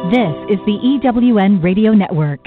This is the EWN Radio Network.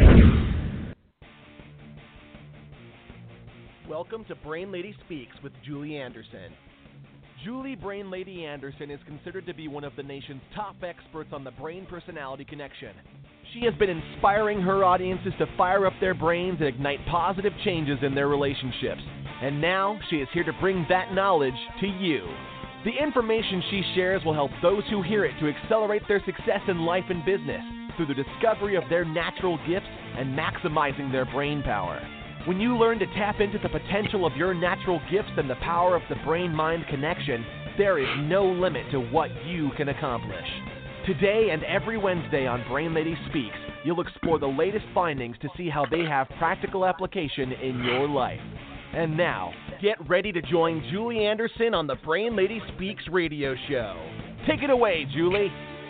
Welcome to Brain Lady Speaks with Julie Anderson. Julie Brain Lady Anderson is considered to be one of the nation's top experts on the brain-personality connection. She has been inspiring her audiences to fire up their brains and ignite positive changes in their relationships. And now she is here to bring that knowledge to you. The information she shares will help those who hear it to accelerate their success in life and business through the discovery of their natural gifts and maximizing their brain power. When you learn to tap into the potential of your natural gifts and the power of the brain-mind connection, there is no limit to what you can accomplish. Today and every Wednesday on Brain Lady Speaks, you'll explore the latest findings to see how they have practical application in your life. And now, get ready to join Julie Anderson on the Brain Lady Speaks radio show. Take it away, Julie.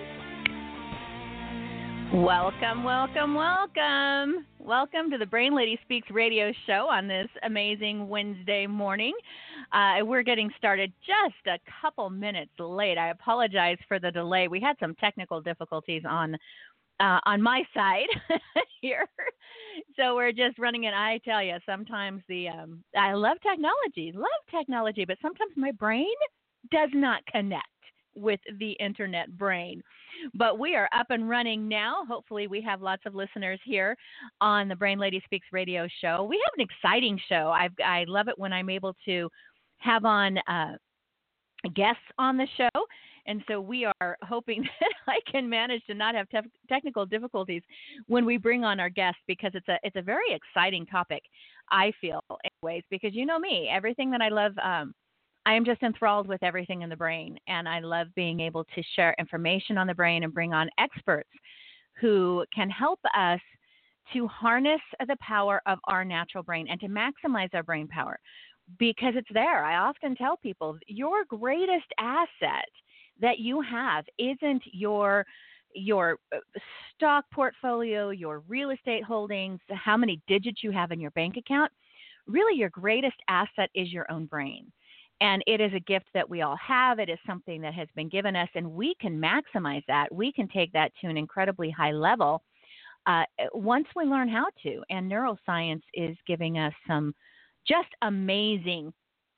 Welcome, welcome, welcome. Welcome to the Brain Lady Speaks radio show on this amazing Wednesday morning. We're getting started just a couple minutes late. I apologize for the delay. We had some technical difficulties on my side here. So we're just running it. I tell you, sometimes I love technology, but sometimes my brain does not connect with the internet brain. But we are up and running now. Hopefully we have lots of listeners here on the Brain Lady Speaks radio show. We have an exciting show. I love it when I'm able to have on guests on the show. And so we are hoping that I can manage to not have technical difficulties when we bring on our guests, because it's a very exciting topic, I feel, anyways, because you know me, everything that I love, I am just enthralled with everything in the brain, and I love being able to share information on the brain and bring on experts who can help us to harness the power of our natural brain and to maximize our brain power, because it's there. I often tell people your greatest asset that you have isn't your stock portfolio, your real estate holdings, how many digits you have in your bank account. Really, your greatest asset is your own brain. And it is a gift that we all have. It is something that has been given us, and we can maximize that. We can take that to an incredibly high level once we learn how to. And neuroscience is giving us some just amazing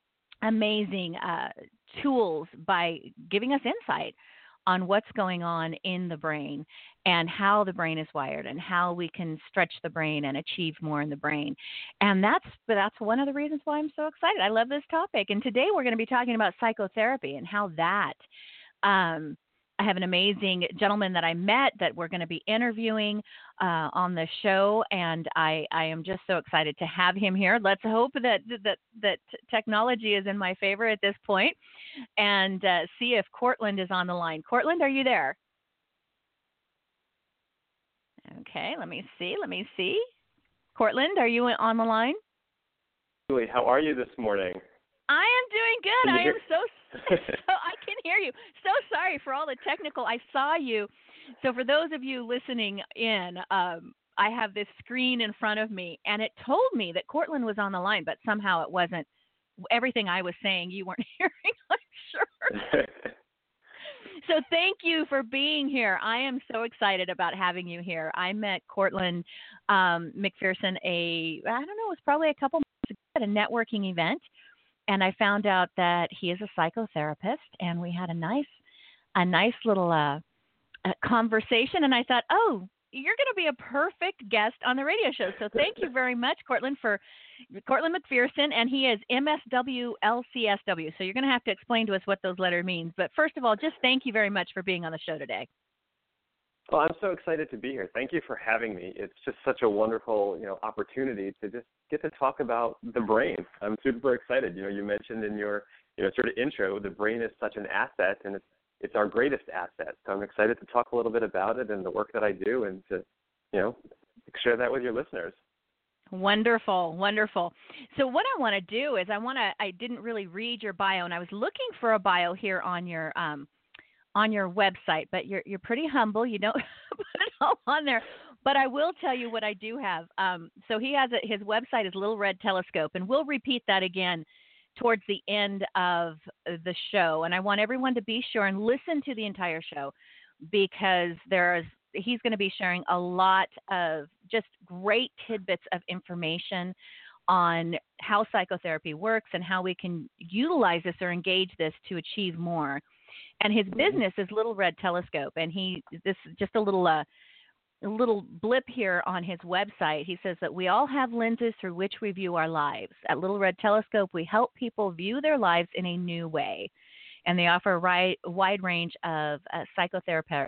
tools by giving us insight on what's going on in the brain and how the brain is wired and how we can stretch the brain and achieve more in the brain. And that's one of the reasons why I'm so excited. I love this topic. And today we're going to be talking about psychotherapy and how that I have an amazing gentleman that I met that we're going to be interviewing on the show, and I am just so excited to have him here. Let's hope that technology is in my favor at this point, and see if Cortland is on the line. Cortland, are you there? Okay, let me see. Cortland, are you on the line? Julie, how are you this morning? I am doing good. I am so I can hear you. So sorry for all the technical. I saw you. So for those of you listening in, I have this screen in front of me, and it told me that Cortland was on the line, but somehow it wasn't. Everything I was saying you weren't hearing, I'm sure. So thank you for being here. I am so excited about having you here. I met Cortland McPherson it was probably a couple months ago at a networking event. And I found out that he is a psychotherapist, and we had a nice little conversation. And I thought, oh, you're going to be a perfect guest on the radio show. So thank you very much, Cortland McPherson, and he is MSWLCSW. So you're going to have to explain to us what those letters mean. But first of all, just thank you very much for being on the show today. Well, I'm so excited to be here. Thank you for having me. It's just such a wonderful, opportunity to just get to talk about the brain. I'm super excited. You mentioned in your, sort of intro, the brain is such an asset, and it's our greatest asset. So I'm excited to talk a little bit about it and the work that I do, and to, share that with your listeners. Wonderful, wonderful. So what I want to do is I didn't really read your bio, and I was looking for a bio here on your website, but you're pretty humble. You don't put it all on there. But I will tell you what I do have. So he has his website is Little Red Telescope, and we'll repeat that again towards the end of the show. And I want everyone to be sure and listen to the entire show. because he's going to be sharing a lot of just great tidbits of information on how psychotherapy works and how we can utilize this or engage this to achieve more. And his business is Little Red Telescope, and this is just a little blip here on his website. He says that we all have lenses through which we view our lives. At Little Red Telescope, we help people view their lives in a new way. And they offer a wide range of psychotherapeutic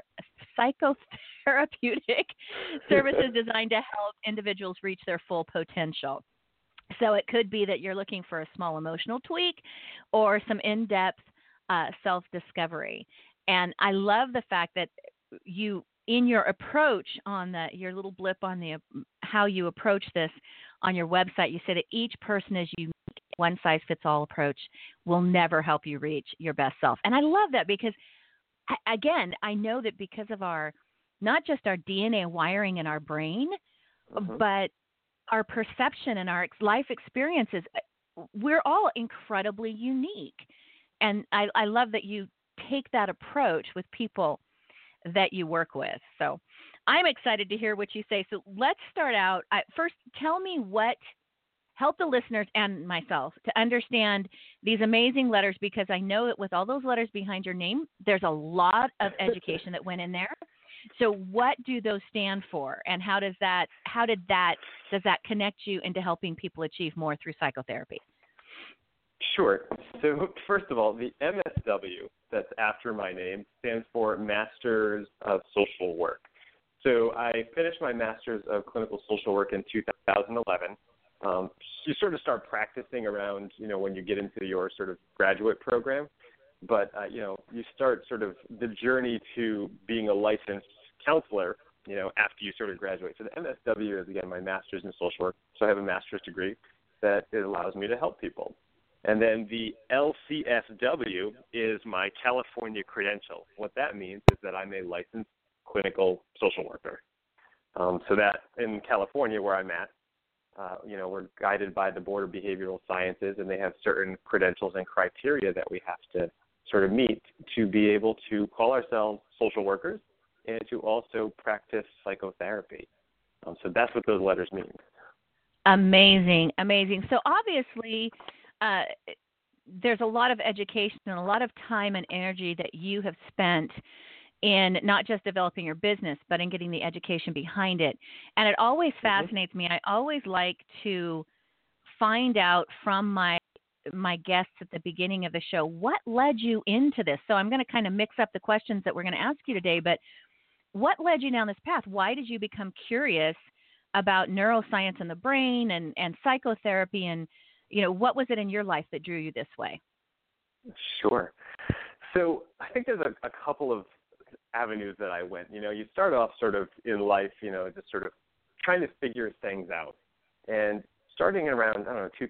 services designed to help individuals reach their full potential. So it could be that you're looking for a small emotional tweak or some in-depth self-discovery. And I love the fact that you, in your approach on your little blip on how you approach this on your website, you said that each person is unique. One-size-fits-all approach will never help you reach your best self. And I love that because, again, I know that because of not just our DNA wiring in our brain, but our perception and our life experiences, we're all incredibly unique. And I love that you take that approach with people that you work with. So I'm excited to hear what you say. So let's start out. First, tell me help the listeners and myself to understand these amazing letters, because I know that with all those letters behind your name, there's a lot of education that went in there. So what do those stand for, and does that connect you into helping people achieve more through psychotherapy? Sure. So first of all, the MSW that's after my name stands for Masters of Social Work. So I finished my Masters of Clinical Social Work in 2011. You sort of start practicing around, when you get into your sort of graduate program. But, you start sort of the journey to being a licensed counselor, after you sort of graduate. So the MSW is, again, my master's in social work. So I have a master's degree that it allows me to help people. And then the LCSW is my California credential. What that means is that I'm a licensed clinical social worker. So that in California, where I'm at, we're guided by the Board of Behavioral Sciences, and they have certain credentials and criteria that we have to sort of meet to be able to call ourselves social workers and to also practice psychotherapy. So that's what those letters mean. Amazing. So obviously, there's a lot of education and a lot of time and energy that you have spent in not just developing your business, but in getting the education behind it. And it always fascinates me. I always like to find out from my guests at the beginning of the show, what led you into this? So I'm going to kind of mix up the questions that we're going to ask you today, but what led you down this path? Why did you become curious about neuroscience and the brain and psychotherapy, and what was it in your life that drew you this way? Sure. So I think there's a couple of avenues that I went. You start off sort of in life, just sort of trying to figure things out. And starting around,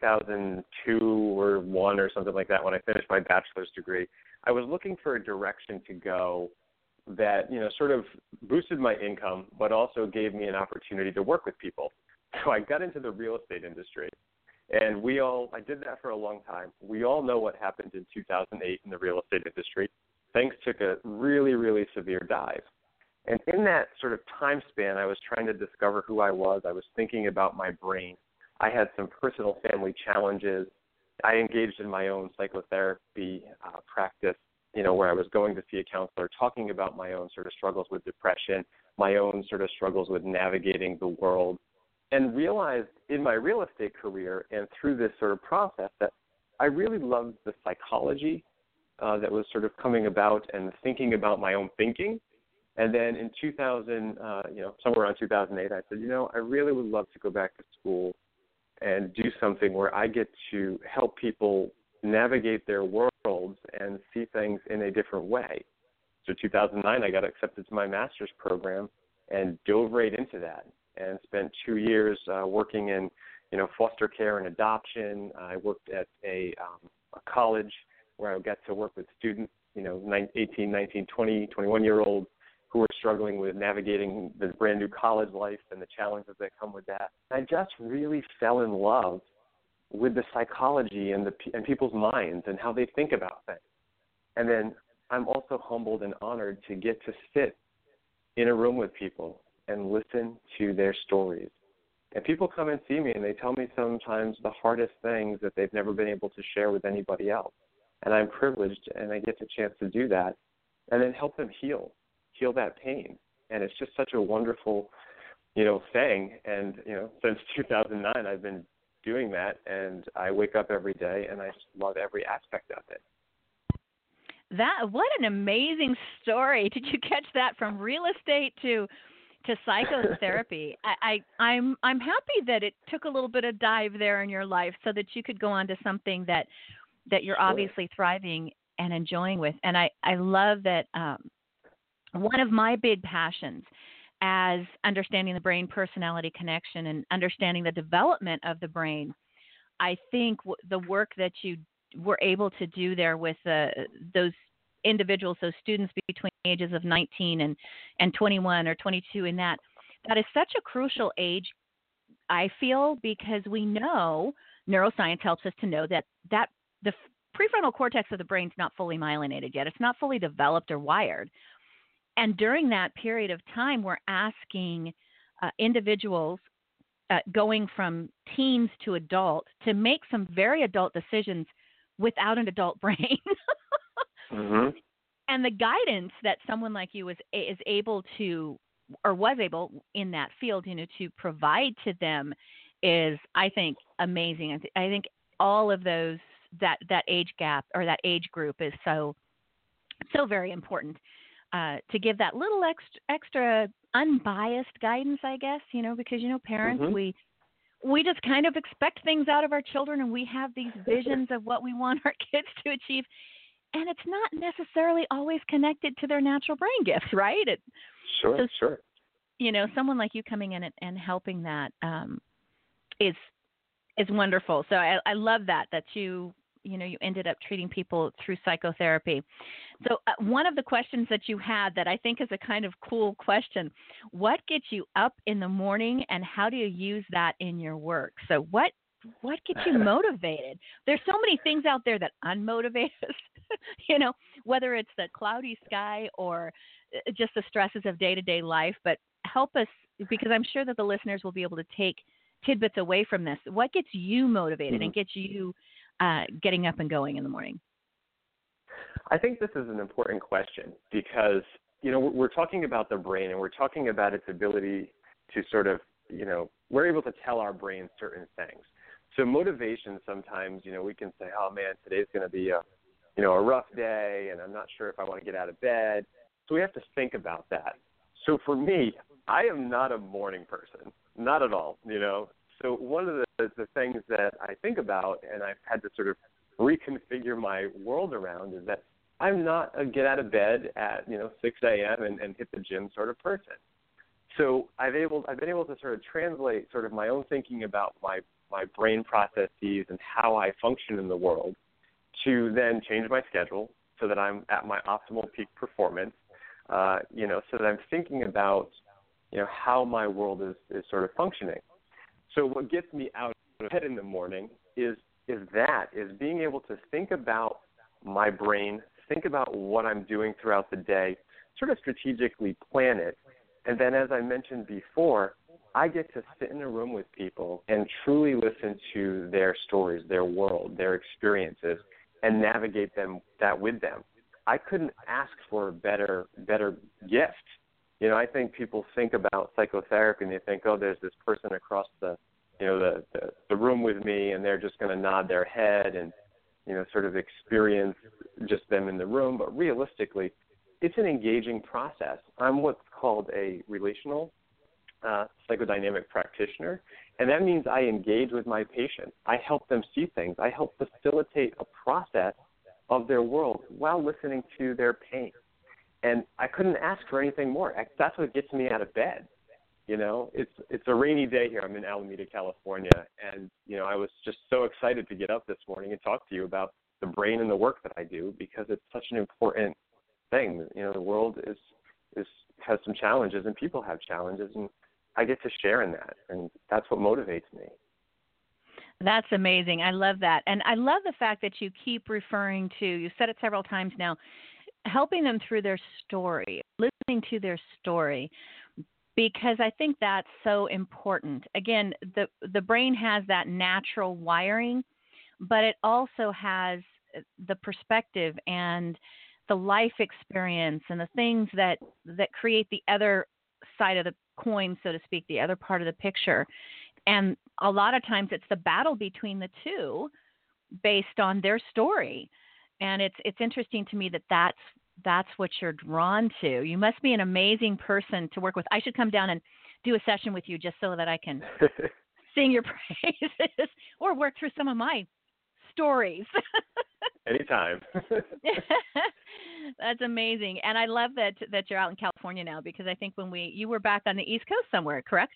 2002 or 1 or something like that, when I finished my bachelor's degree, I was looking for a direction to go that, sort of boosted my income, but also gave me an opportunity to work with people. So I got into the real estate industry. And I did that for a long time. We all know what happened in 2008 in the real estate industry. Things took a really, really severe dive. And in that sort of time span, I was trying to discover who I was. I was thinking about my brain. I had some personal family challenges. I engaged in my own psychotherapy practice, where I was going to see a counselor, talking about my own sort of struggles with depression, my own sort of struggles with navigating the world, and realized in my real estate career and through this sort of process that I really loved the psychology that was sort of coming about and thinking about my own thinking. And then in 2000, somewhere around 2008, I said, I really would love to go back to school and do something where I get to help people navigate their worlds and see things in a different way. So 2009, I got accepted to my master's program and dove right into that and spent 2 years working in, foster care and adoption. I worked at a college where I got to work with students, 18, 19, 20, 21-year-olds who were struggling with navigating the brand new college life and the challenges that come with that. I just really fell in love with the psychology and people's minds and how they think about things. And then I'm also humbled and honored to get to sit in a room with people and listen to their stories. And people come and see me, and they tell me sometimes the hardest things that they've never been able to share with anybody else. And I'm privileged, and I get the chance to do that, and then help them heal that pain. And it's just such a wonderful, thing. And, since 2009, I've been doing that, and I wake up every day, and I just love every aspect of it. What an amazing story. Did you catch that from real estate to psychotherapy? I'm happy that it took a little bit of dive there in your life so that you could go on to something that you're obviously thriving and enjoying with. And I love that one of my big passions as understanding the brain-personality connection and understanding the development of the brain, I think the work that you were able to do there with those individuals, those students between the ages of 19 and 21 or 22 that is such a crucial age, I feel, because we know, neuroscience helps us to know that the prefrontal cortex of the brain is not fully myelinated yet. It's not fully developed or wired. And during that period of time, we're asking individuals going from teens to adult to make some very adult decisions without an adult brain. Mm-hmm. And the guidance that someone like you is able to, or was able in that field, to provide to them is, I think, amazing. I think all of those, that age gap or that age group is so very important to give that little extra unbiased guidance, I guess, because, parents, mm-hmm. we just kind of expect things out of our children, and we have these visions of what we want our kids to achieve. And it's not necessarily always connected to their natural brain gifts, right? Sure. Someone like you coming in and helping that is wonderful. So I love that you ended up treating people through psychotherapy. So one of the questions that you had that I think is a kind of cool question: what gets you up in the morning, and how do you use that in your work? So what gets you motivated? There's so many things out there that unmotivate us, whether it's the cloudy sky or just the stresses of day-to-day life. But help us, because I'm sure that the listeners will be able to take tidbits away from this. What gets you motivated and gets you getting up and going in the morning? I think this is an important question because, we're talking about the brain, and we're talking about its ability to sort of, we're able to tell our brain certain things. So motivation, sometimes, we can say, oh man, today's going to be a rough day, and I'm not sure if I want to get out of bed. So we have to think about that. So for me, I am not a morning person, not at all, So one of the things that I think about, and I've had to sort of reconfigure my world around, is that I'm not a get out of bed at 6 a.m. and hit the gym sort of person. So I've been able to sort of translate sort of my own thinking about my brain processes and how I function in the world to then change my schedule so that I'm at my optimal peak performance. So that I'm thinking about how my world is sort of functioning. So what gets me out of bed in the morning is being able to think about my brain, think about what I'm doing throughout the day, sort of strategically plan it. And then, as I mentioned before, I get to sit in a room with people and truly listen to their stories, their world, their experiences, and navigate that with them. I couldn't ask for a better gift. I think people think about psychotherapy and they think, oh, there's this person across the room with me, and they're just going to nod their head and, sort of experience just them in the room. But realistically, it's an engaging process. I'm what's called a relational psychodynamic practitioner, and that means I engage with my patient. I help them see things. I help facilitate a process of their world while listening to their pain. And I couldn't ask for anything more. That's what gets me out of bed. It's a rainy day here. I'm in Alameda, California, and I was just so excited to get up this morning and talk to you about the brain and the work that I do, because it's such an important thing. The world has some challenges, and people have challenges, and I get to share in that, and that's what motivates me. That's amazing. I love that. And I love the fact that you keep referring to, you said it several times now, helping them through their story, listening to their story, because I think that's so important. Again, the brain has that natural wiring, but it also has the perspective and the life experience and the things that create the other side of the coin, so to speak, the other part of the picture. And a lot of times it's the battle between the two based on their story. And it's interesting to me that's what you're drawn to. You must be an amazing person to work with. I should come down and do a session with you just so that I can sing your praises or work through some of my stories. Anytime. That's amazing. And I love that you're out in California now, because I think you were back on the East Coast somewhere, correct?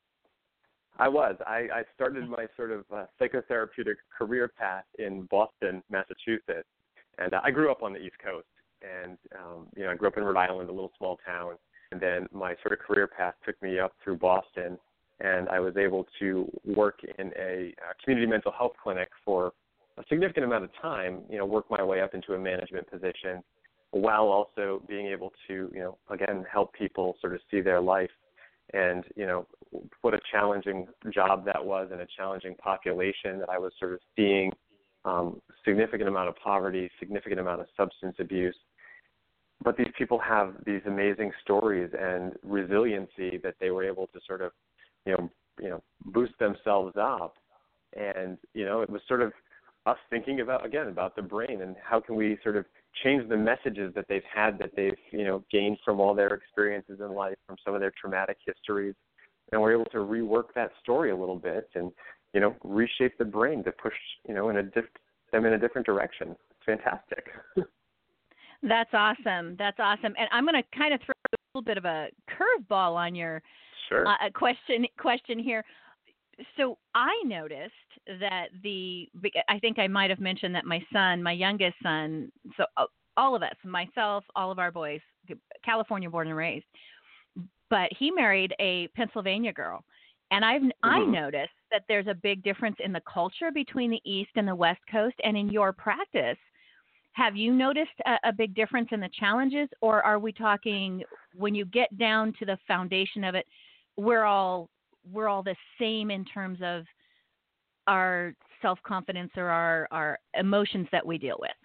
I was. I started my sort of psychotherapeutic career path in Boston, Massachusetts. And I grew up on the East Coast. And, I grew up in Rhode Island, a little small town. And then my sort of career path took me up through Boston. And I was able to work in a community mental health clinic for a significant amount of time, work my way up into a management position, while also being able to, again, help people sort of see their life. And, what a challenging job that was, and a challenging population that I was sort of seeing, significant amount of poverty, significant amount of substance abuse. But these people have these amazing stories and resiliency that they were able to sort of, boost themselves up. And, it was sort of us thinking about the brain and how can we sort of change the messages that they've had, that they've, gained from all their experiences in life, from some of their traumatic histories. And we're able to rework that story a little bit and, reshape the brain to push, them in a different direction. It's fantastic. That's awesome. That's awesome. And I'm going to kind of throw a little bit of a curveball on your question here. So I noticed that I think I might have mentioned that my youngest son, so all of us, myself, all of our boys, California born and raised, but he married a Pennsylvania girl. And I noticed that there's a big difference in the culture between the East and the West Coast. And in your practice, have you noticed a big difference in the challenges, or are we talking when you get down to the foundation of it, we're all the same in terms of our self-confidence or our emotions that we deal with?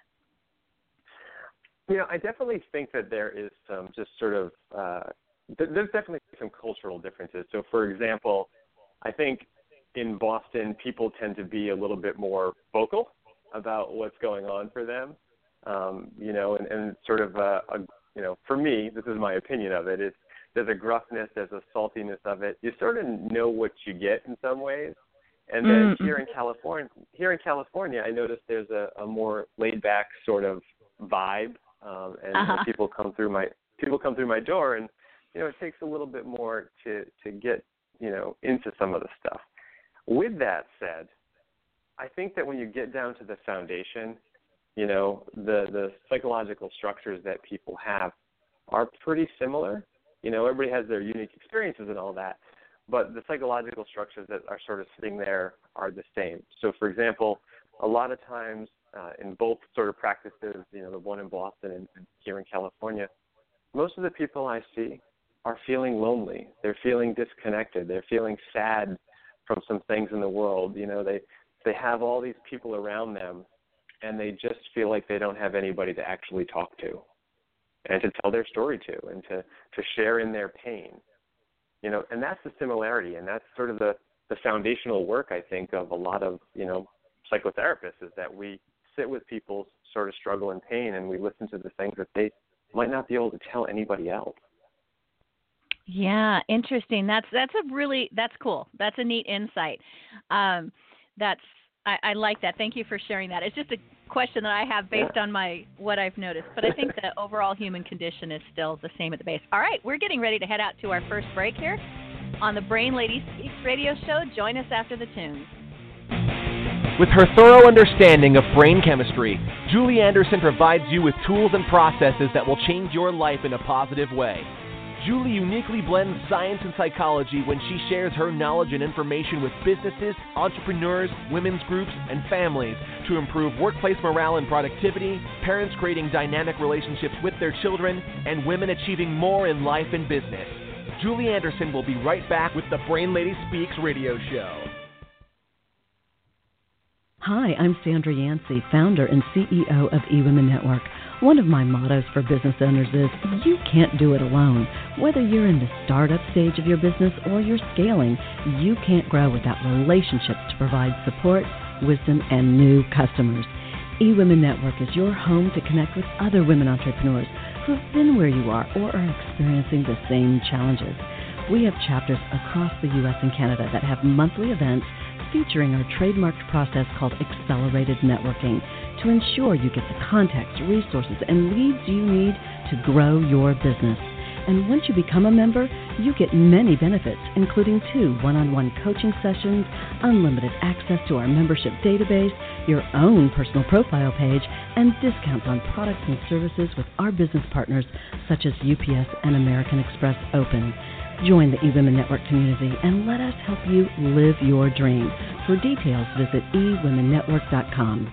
I definitely think that there is some just sort of there's definitely some cultural differences. So, for example, I think in Boston, people tend to be a little bit more vocal about what's going on for them, and sort of, for me, this is my opinion of it, there's a gruffness, there's a saltiness of it. You sort of know what you get in some ways. And then here in California, I noticed there's a more laid-back sort of vibe, and people come through my door, and it takes a little bit more to get into some of the stuff. With that said, I think that when you get down to the foundation, the psychological structures that people have are pretty similar. Everybody has their unique experiences and all that, but the psychological structures that are sort of sitting there are the same. So, for example, a lot of times in both sort of practices, the one in Boston and here in California, most of the people I see are feeling lonely. They're feeling disconnected. They're feeling sad from some things in the world. They have all these people around them, and they just feel like they don't have anybody to actually talk to and to tell their story to and to share in their pain. And that's the similarity, and that's sort of the foundational work, I think, of a lot of, psychotherapists, is that we sit with people's sort of struggle and pain, and we listen to the things that they might not be able to tell anybody else. Yeah, interesting. That's cool. That's a neat insight. I like that. Thank you for sharing that. It's just a question that I have based on what I've noticed, but I think the overall human condition is still the same at the base. All right, we're getting ready to head out to our first break here on the Brain Lady Speaks radio show. Join us after the tunes. With her thorough understanding of brain chemistry, Julie Anderson provides you with tools and processes that will change your life in a positive way. Julie uniquely blends science and psychology when she shares her knowledge and information with businesses, entrepreneurs, women's groups, and families to improve workplace morale and productivity, parents creating dynamic relationships with their children, and women achieving more in life and business. Julie Anderson will be right back with the Brain Lady Speaks radio show. Hi, I'm Sandra Yancey, founder and CEO of eWomen Network. One of my mottos for business owners is, you can't do it alone. Whether you're in the startup stage of your business or you're scaling, you can't grow without relationships to provide support, wisdom, and new customers. eWomen Network is your home to connect with other women entrepreneurs who have been where you are or are experiencing the same challenges. We have chapters across the U.S. and Canada that have monthly events featuring our trademarked process called Accelerated Networking to ensure you get the context, resources, and leads you need to grow your business. And once you become a member, you get many benefits, including 2 one-on-one coaching sessions, unlimited access to our membership database, your own personal profile page, and discounts on products and services with our business partners such as UPS and American Express Open. Join the eWomen Network community and let us help you live your dream. For details, visit eWomenNetwork.com.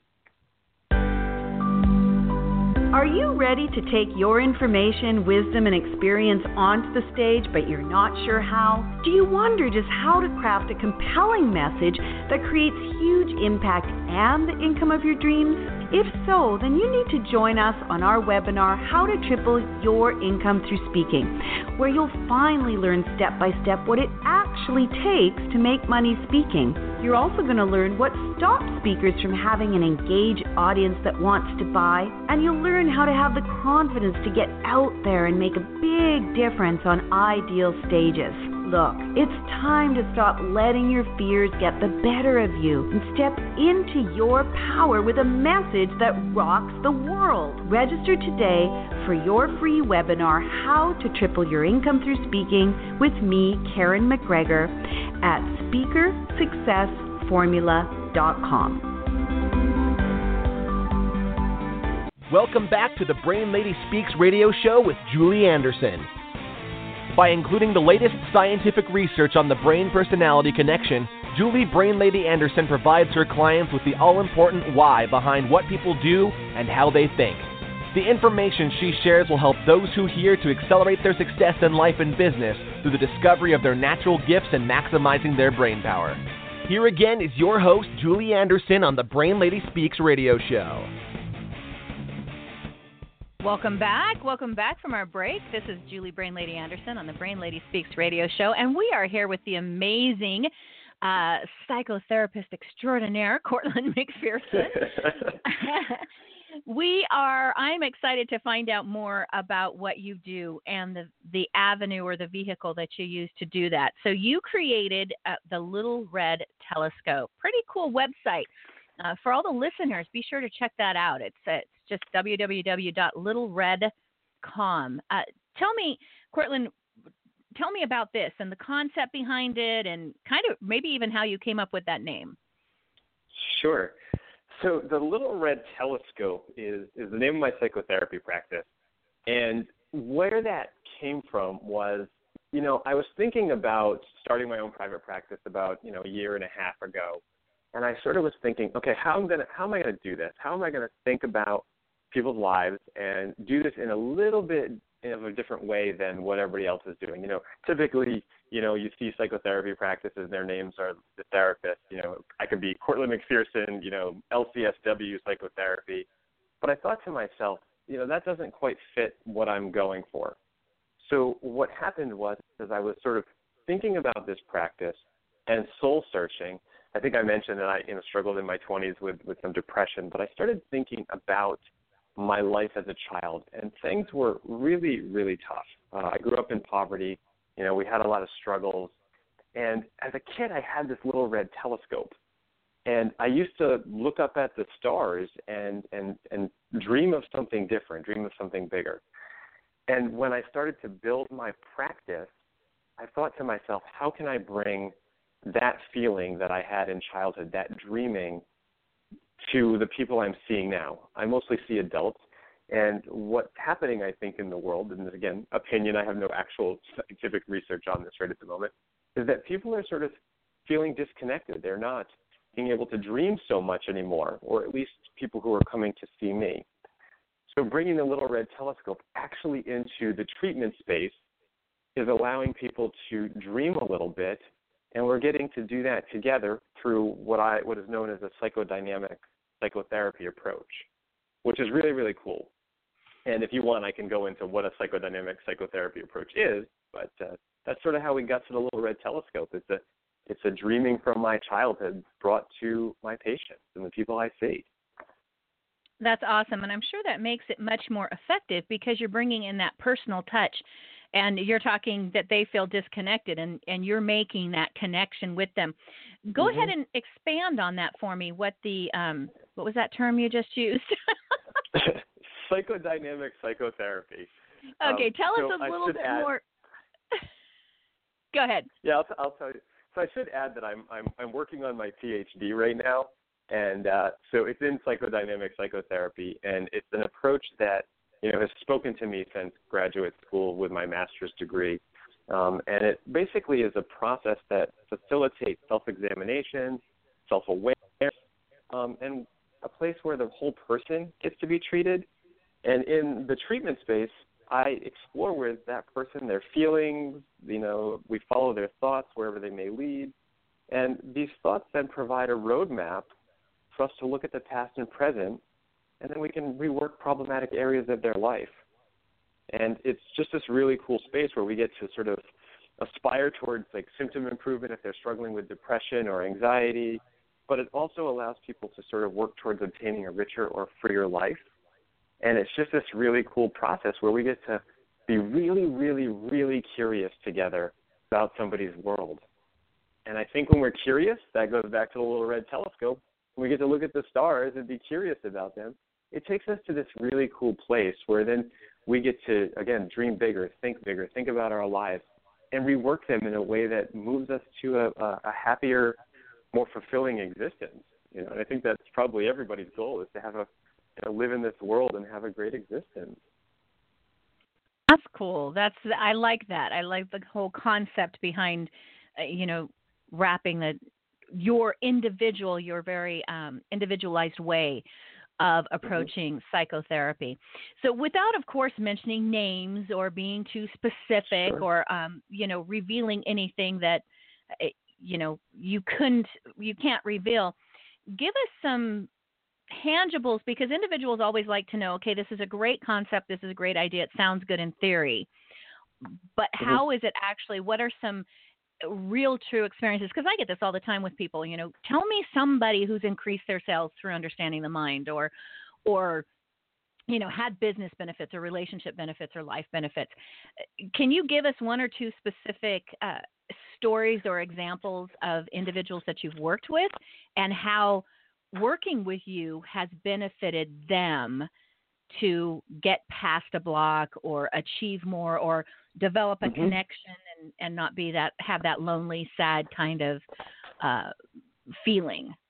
Are you ready to take your information, wisdom, and experience onto the stage, but you're not sure how? Do you wonder just how to craft a compelling message that creates huge impact and the income of your dreams? If so, then you need to join us on our webinar, How to Triple Your Income Through Speaking, where you'll finally learn step by step what it actually takes to make money speaking. You're also going to learn what stops speakers from having an engaged audience that wants to buy, and you'll learn how to have the confidence to get out there and make a big difference on ideal stages. Look, it's time to stop letting your fears get the better of you and step into your power with a message that rocks the world. Register today for your free webinar, How to Triple Your Income Through Speaking, with me, Karen McGregor, at speakersuccessformula.com. Welcome back to the Brain Lady Speaks radio show with Julie Anderson. By including the latest scientific research on the brain-personality connection, Julie Brain Lady Anderson provides her clients with the all-important why behind what people do and how they think. The information she shares will help those who hear to accelerate their success in life and business through the discovery of their natural gifts and maximizing their brain power. Here again is your host, Julie Anderson, on the Brain Lady Speaks radio show. Welcome back. Welcome back from our break. This is Julie Brain Lady Anderson on the Brain Lady Speaks radio show, and we are here with the amazing psychotherapist extraordinaire, Courtland McPherson. I'm excited to find out more about what you do and the avenue or the vehicle that you use to do that. So you created the Little Red Telescope. Pretty cool website. For all the listeners, be sure to check that out. It's just www.littlered.com. Tell me, Courtland, tell me about this and the concept behind it and kind of maybe even how you came up with that name. Sure. So the Little Red Telescope is the name of my psychotherapy practice. And where that came from was, I was thinking about starting my own private practice about, a year and a half ago. And I sort of was thinking, okay, how am I going to do this? How am I going to think about people's lives and do this in a little bit of a different way than what everybody else is doing? Typically, you see psychotherapy practices, their names are the therapist. I could be Courtland McPherson, LCSW psychotherapy. But I thought to myself, that doesn't quite fit what I'm going for. So what happened was, as I was sort of thinking about this practice and soul searching, I think I mentioned that I struggled in my 20s with some depression, but I started thinking about my life as a child, and things were really, really tough. I grew up in poverty. We had a lot of struggles. And as a kid, I had this little red telescope. And I used to look up at the stars and dream of something different, dream of something bigger. And when I started to build my practice, I thought to myself, how can I bring that feeling that I had in childhood, that dreaming, to the people I'm seeing now? I mostly see adults. And what's happening, I think, in the world, and again, opinion, I have no actual scientific research on this right at the moment, is that people are sort of feeling disconnected. They're not being able to dream so much anymore, or at least people who are coming to see me. So bringing the Little Red Telescope actually into the treatment space is allowing people to dream a little bit, and we're getting to do that together through what is known as a psychodynamic psychotherapy approach, which is really, really cool. And if you want, I can go into what a psychodynamic psychotherapy approach is, but that's sort of how we got to the Little Red Telescope. It's a dreaming from my childhood brought to my patients and the people I see. That's awesome, and I'm sure that makes it much more effective because you're bringing in that personal touch, and you're talking that they feel disconnected, and you're making that connection with them. Go ahead and expand on that for me. What was that term you just used? Psychodynamic psychotherapy. Okay, tell us a little bit more. Go ahead. Yeah, I'll tell you. So I should add that I'm working on my PhD right now, and so it's in psychodynamic psychotherapy, and it's an approach that has spoken to me since graduate school with my master's degree, and it basically is a process that facilitates self-examination, self-awareness, and a place where the whole person gets to be treated. And in the treatment space, I explore with that person their feelings, we follow their thoughts wherever they may lead. And these thoughts then provide a roadmap for us to look at the past and present, and then we can rework problematic areas of their life. And it's just this really cool space where we get to sort of aspire towards like symptom improvement if they're struggling with depression or anxiety, but it also allows people to sort of work towards obtaining a richer or freer life. And it's just this really cool process where we get to be really, really, really curious together about somebody's world. And I think when we're curious, that goes back to the Little Red Telescope, when we get to look at the stars and be curious about them, it takes us to this really cool place where then we get to, again, dream bigger, think about our lives, and rework them in a way that moves us to a happier, more fulfilling existence. And I think that's probably everybody's goal, is to have live in this world and have a great existence. That's cool. I like that. I like the whole concept behind, wrapping your very individualized way of approaching psychotherapy. So without, of course, mentioning names or being too specific or, revealing anything that, you can't reveal, give us some tangibles, because individuals always like to know, okay, this is a great concept, this is a great idea, it sounds good in theory, but how is it actually, what are some real true experiences? Because I get this all the time with people, tell me somebody who's increased their sales through understanding the mind or had business benefits or relationship benefits or life benefits. Can you give us one or two specific stories or examples of individuals that you've worked with and how working with you has benefited them to get past a block or achieve more or develop a connection and not have that lonely, sad kind of feeling?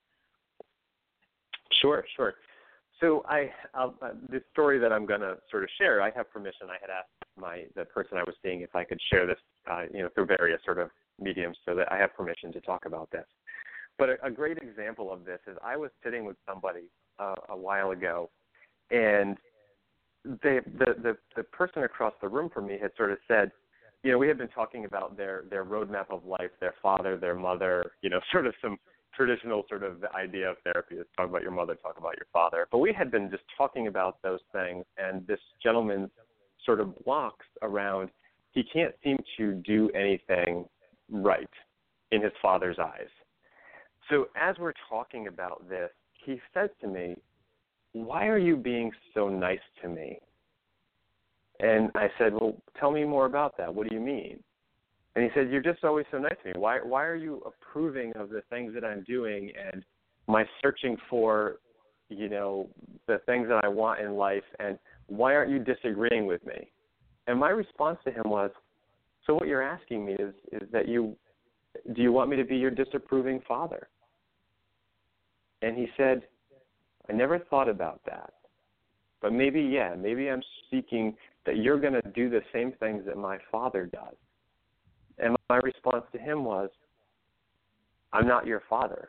Sure. So the story that I'm going to sort of share, I have permission. I had asked the person I was seeing if I could share this, through various sort of mediums, so that I have permission to talk about this. But a great example of this is I was sitting with somebody a while ago, and the person across the room from me had sort of said, we had been talking about their roadmap of life, their father, their mother, sort of some traditional sort of idea of therapy is talk about your mother, talk about your father. But we had been just talking about those things, and this gentleman sort of walks around. He can't seem to do anything right in his father's eyes. So as we're talking about this, he said to me, "Why are you being so nice to me?" And I said, "Well, tell me more about that. What do you mean?" And he said, "You're just always so nice to me. Why are you approving of the things that I'm doing and my searching for, the things that I want in life, and why aren't you disagreeing with me?" And my response to him was, "So what you're asking me is that do you want me to be your disapproving father?" And he said, "I never thought about that. But maybe I'm seeking that you're going to do the same things that my father does." And my response to him was, "I'm not your father.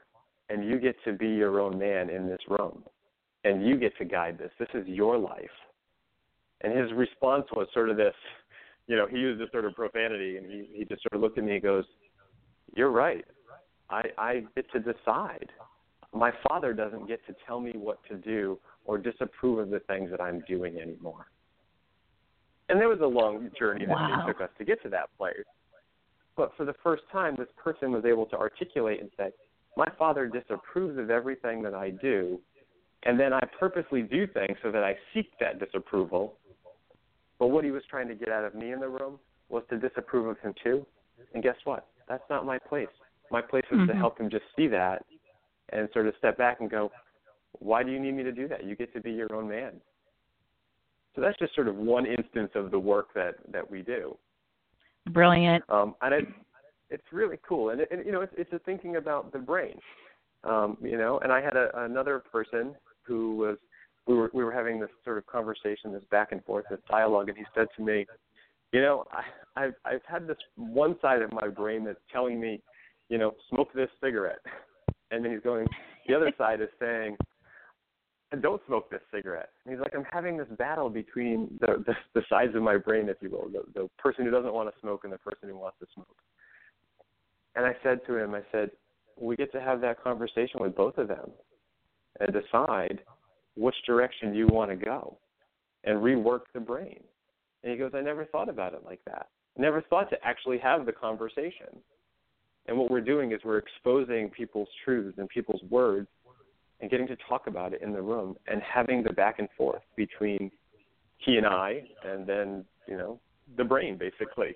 and you get to be your own man in this room, and you get to guide this. This is your life. And his response was sort of this, he used this sort of profanity, and he just sort of looked at me and goes, "You're right. I get to decide. My father doesn't get to tell me what to do or disapprove of the things that I'm doing anymore." And there was a long journey that it took us to get to that place. But for the first time, this person was able to articulate and say, my father disapproves of everything that I do, and then I purposely do things so that I seek that disapproval. But what he was trying to get out of me in the room was to disapprove of him too. And guess what? That's not my place. My place was to help him just see that and sort of step back and go, why do you need me to do that? You get to be your own man. So that's just sort of one instance of the work that we do. Brilliant. And it's really cool. And it's a thinking about the brain. And I had another person who was, we were having this sort of conversation, this back and forth, this dialogue, and he said to me, I've had this one side of my brain that's telling me, smoke this cigarette. And then he's going, the other side is saying, don't smoke this cigarette. And he's like, I'm having this battle between the sides of my brain, if you will, the person who doesn't want to smoke and the person who wants to smoke. And I said to him, we get to have that conversation with both of them and decide which direction you want to go and rework the brain. And he goes, I never thought about it like that. Never thought to actually have the conversation. And what we're doing is we're exposing people's truths and people's words and getting to talk about it in the room and having the back and forth between he and I and then, the brain, basically.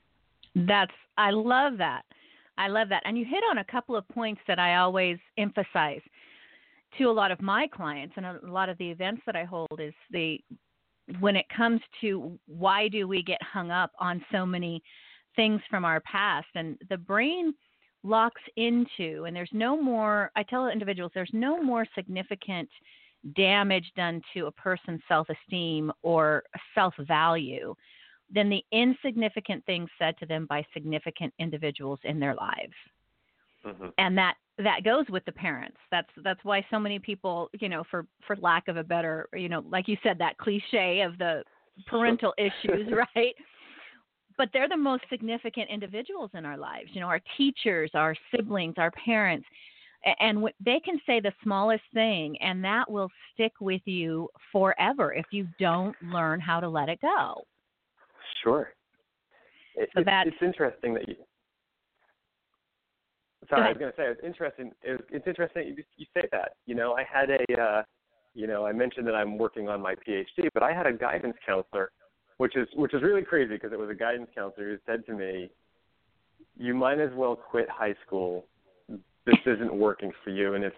I love that. I love that. And you hit on a couple of points that I always emphasize to a lot of my clients and a lot of the events that I hold is when it comes to why do we get hung up on so many things from our past, and the brain locks into, and there's no more, I tell individuals, there's no more significant damage done to a person's self-esteem or self-value than the insignificant things said to them by significant individuals in their lives. Mm-hmm. And that goes with the parents. That's why so many people, for lack of a better, like you said, that cliche of the parental issues, right? But they're the most significant individuals in our lives. Our teachers, our siblings, our parents, and they can say the smallest thing, and that will stick with you forever if you don't learn how to let it go. Sure. It's interesting that you. Sorry, I was going to say it's interesting. It's interesting that you say that. I had I mentioned that I'm working on my PhD, but I had a guidance counselor, which is really crazy because it was a guidance counselor who said to me, "You might as well quit high school. This isn't working for you, and it's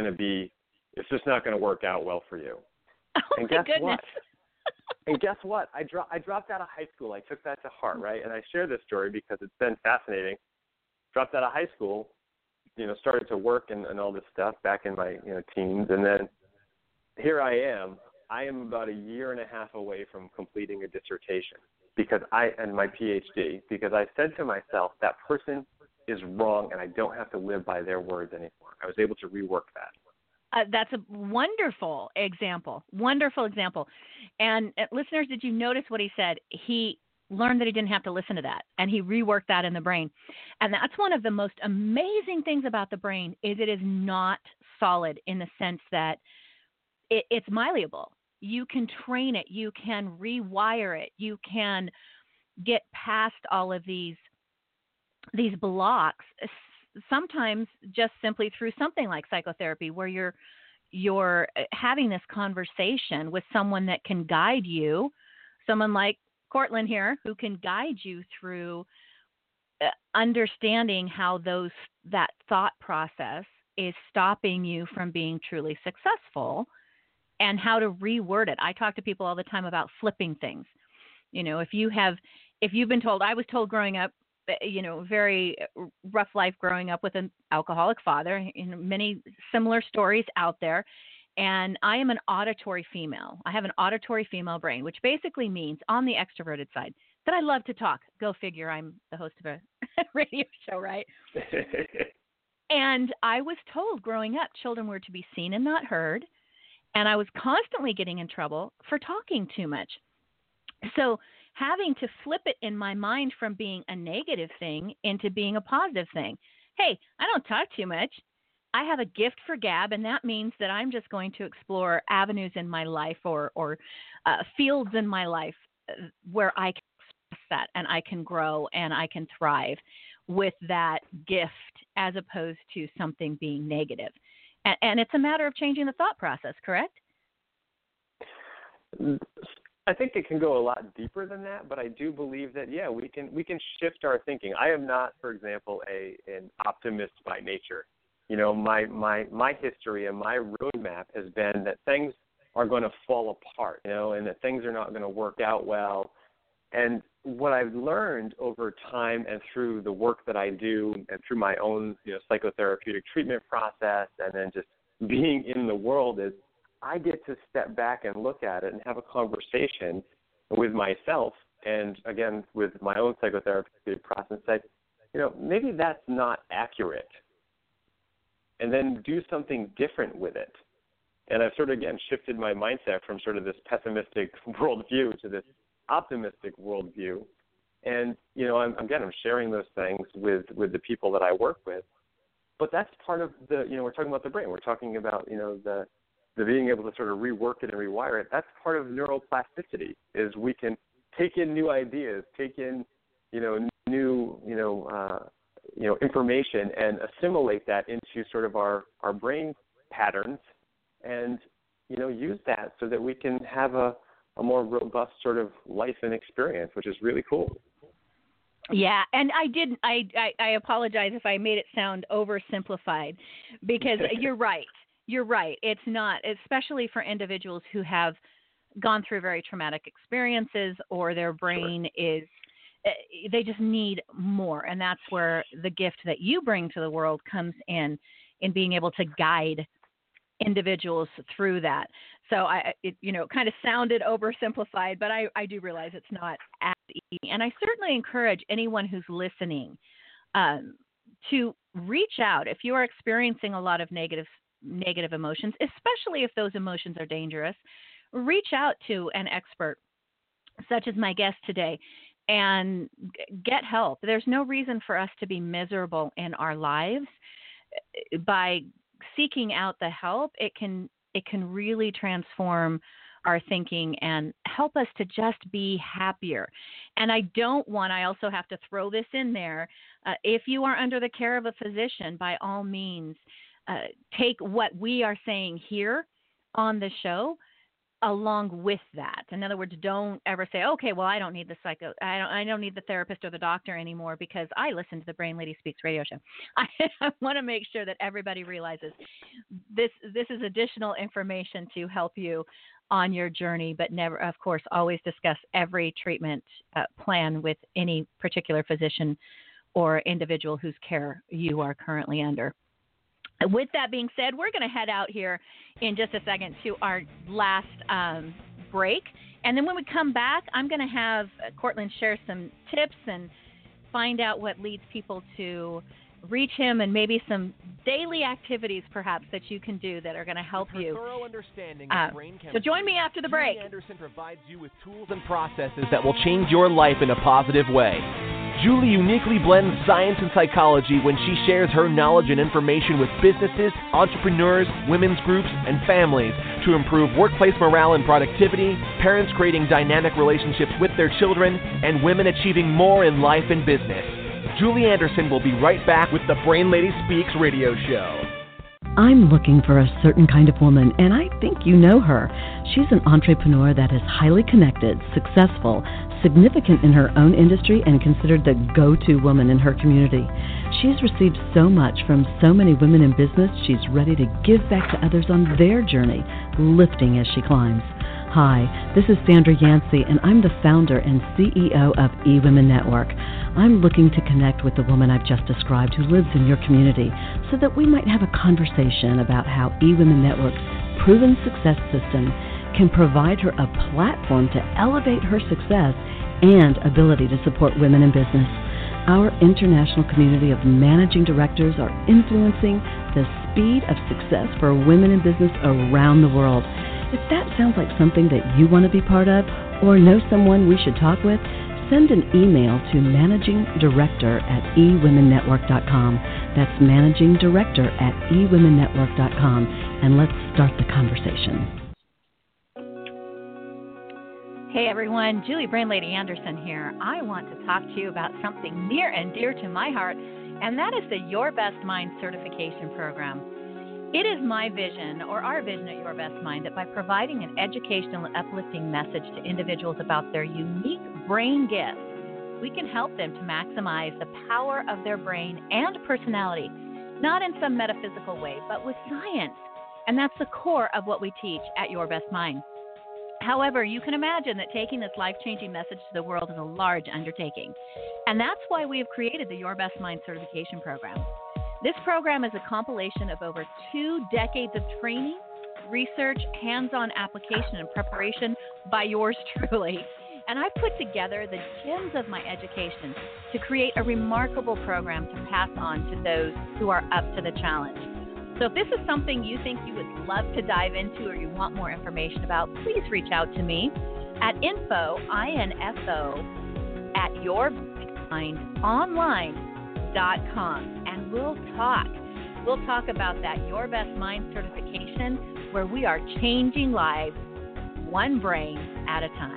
just not going to work out well for you." Oh, and my guess goodness. what? And guess what? I dropped out of high school. I took that to heart, right? And I share this story because it's been fascinating. Dropped out of high school, started to work and all this stuff back in my teens, and then here I am. I am about a year and a half away from completing a dissertation and my PhD because I said to myself that person is wrong and I don't have to live by their words anymore. I was able to rework that. That's a wonderful example. Wonderful example. And listeners, did you notice what he said? He learned that he didn't have to listen to that, and he reworked that in the brain. And that's one of the most amazing things about the brain is it is not solid in the sense that it's malleable. You can train it. You can rewire it. You can get past all of these blocks, sometimes just simply through something like psychotherapy, where you're having this conversation with someone that can guide you, someone like Cortland here, who can guide you through understanding how that thought process is stopping you from being truly successful and how to reword it. I talk to people all the time about flipping things. If you've been told, I was told growing up, very rough life growing up with an alcoholic father, many similar stories out there. And I am an auditory female. I have an auditory female brain, which basically means on the extroverted side that I love to talk. Go figure, I'm the host of a radio show, right? And I was told growing up, children were to be seen and not heard. And I was constantly getting in trouble for talking too much. So having to flip it in my mind from being a negative thing into being a positive thing. Hey, I don't talk too much. I have a gift for gab, and that means that I'm just going to explore avenues in my life or fields in my life where I can express that and I can grow and I can thrive with that gift as opposed to something being negative. And it's a matter of changing the thought process, correct? I think it can go a lot deeper than that, but I do believe that, yeah, we can shift our thinking. I am not, for example, an optimist by nature. You know, my history and my roadmap has been that things are going to fall apart, you know, and that things are not going to work out well. And what I've learned over time and through the work that I do and through my own, you know, psychotherapeutic treatment process and then just being in the world is I get to step back and look at it and have a conversation with myself and, again, with my own psychotherapeutic process and say, you know, maybe that's not accurate, and then do something different with it. And I've sort of, again, shifted my mindset from sort of this pessimistic worldview to this optimistic worldview. And, you know, I'm sharing those things with the people that I work with. But that's part of the, you know, we're talking about the brain. We're talking about, you know, the being able to sort of rework it and rewire it. That's part of neuroplasticity, is we can take in new ideas, take in, you know, new, information and assimilate that into sort of our brain patterns and, you know, use that so that we can have a more robust sort of life and experience, which is really cool. Yeah, and I apologize if I made it sound oversimplified, because you're right. You're right. It's not, especially for individuals who have gone through very traumatic experiences or their brain is, they just need more. And that's where the gift that you bring to the world comes in being able to guide individuals through that. So it kind of sounded oversimplified, but I do realize it's not as easy. And I certainly encourage anyone who's listening to reach out if you are experiencing a lot of negative emotions, especially if those emotions are dangerous. Reach out to an expert such as my guest today and get help. There's no reason for us to be miserable in our lives. By seeking out the help, it can really transform our thinking and help us to just be happier. And I also have to throw this in there. If you are under the care of a physician, by all means, take what we are saying here on the show along with that. In other words, don't ever say, okay, well, I don't need the I don't need the therapist or the doctor anymore because I listen to the Brain Lady Speaks radio show. I want to make sure that everybody realizes this is additional information to help you on your journey, but never, of course, always discuss every treatment plan with any particular physician or individual whose care you are currently under. With that being said, we're going to head out here in just a second to our last break. And then when we come back, I'm going to have Cortland share some tips and find out what leads people to reach him and maybe some daily activities perhaps that you can do that are going to help you. Thorough understanding of brain chemistry, so join me after the break. Julie Anderson provides you with tools and processes that will change your life in a positive way. Julie uniquely blends science and psychology when she shares her knowledge and information with businesses, entrepreneurs, women's groups, and families to improve workplace morale and productivity, parents creating dynamic relationships with their children, and women achieving more in life and business. Julie Anderson will be right back with the Brain Lady Speaks radio show. I'm looking for a certain kind of woman, and I think you know her. She's an entrepreneur that is highly connected, successful, significant in her own industry, and considered the go-to woman in her community. She's received so much from so many women in business, she's ready to give back to others on their journey, lifting as she climbs. Hi, this is Sandra Yancey, and I'm the founder and CEO of eWomen Network. I'm looking to connect with the woman I've just described who lives in your community so that we might have a conversation about how eWomen Network's proven success system can provide her a platform to elevate her success and ability to support women in business. Our international community of managing directors are influencing the speed of success for women in business around the world. If that sounds like something that you want to be part of or know someone we should talk with, send an email to managingdirector@eWomenNetwork.com. That's managingdirector@eWomenNetwork.com, and let's start the conversation. Hey everyone, Julie Brainlady Anderson here. I want to talk to you about something near and dear to my heart, and that is the Your Best Mind certification program. It is my vision, or our vision at Your Best Mind, that by providing an educational and uplifting message to individuals about their unique brain gifts, we can help them to maximize the power of their brain and personality, not in some metaphysical way, but with science. And that's the core of what we teach at Your Best Mind. However, you can imagine that taking this life-changing message to the world is a large undertaking. And that's why we have created the Your Best Mind certification program. This program is a compilation of over 2 decades of training, research, hands-on application, and preparation by yours truly. And I've put together the gems of my education to create a remarkable program to pass on to those who are up to the challenge. So if this is something you think you would love to dive into or you want more information about, please reach out to me at info@yourbestmindonline.com. And we'll talk. We'll talk about that Your Best Mind certification, where we are changing lives one brain at a time.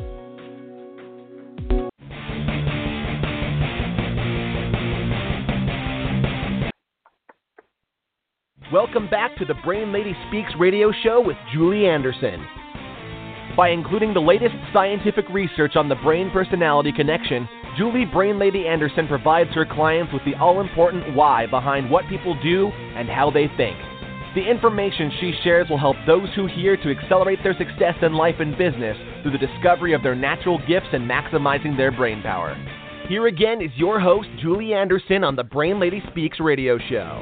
Welcome back to the Brain Lady Speaks radio show with Julie Anderson. By including the latest scientific research on the brain-personality connection, Julie Brain Lady Anderson provides her clients with the all-important why behind what people do and how they think. The information she shares will help those who hear to accelerate their success in life and business through the discovery of their natural gifts and maximizing their brain power. Here again is your host, Julie Anderson, on the Brain Lady Speaks radio show.